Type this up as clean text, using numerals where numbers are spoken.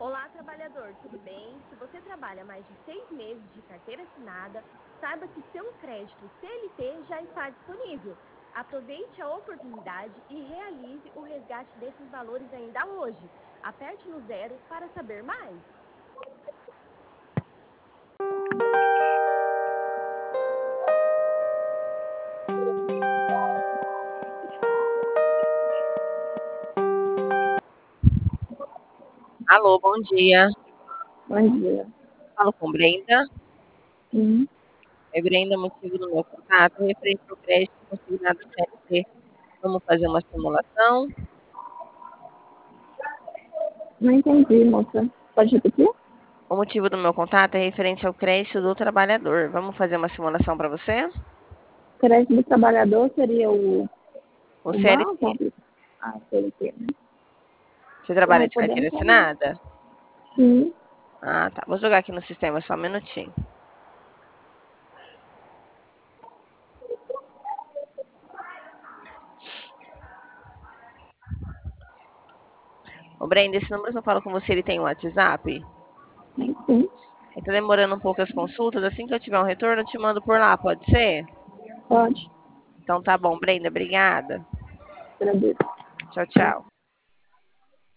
Olá, trabalhador, tudo bem? Se você trabalha mais de 6 meses de carteira assinada, saiba que seu crédito CLT já está disponível. Aproveite a oportunidade e realize o resgate desses valores ainda hoje. Aperte no 0 para saber mais. Alô, bom dia. Bom dia. Falo com Brenda. Sim, É Brenda, motivo do meu contato, referente ao crédito consignado CLT. Vamos fazer uma simulação? não entendi, moça. Pode repetir? O motivo do meu contato é referente ao crédito do trabalhador. Vamos fazer uma simulação para você? Crédito do trabalhador seria O o CLT. banco? Ah, CLT, né? Você trabalha Uai, de carteira podemos fazer. assinada? Sim, Ah, tá. Vou jogar aqui no sistema só um minutinho. Ô, Brenda, esse número que eu falo com você, ele tem um WhatsApp? sim, Tá demorando um pouco as consultas. Assim que eu tiver um retorno, eu te mando por lá, pode ser? pode. Então tá bom, Brenda. Obrigada. Agradeço. Tchau, tchau.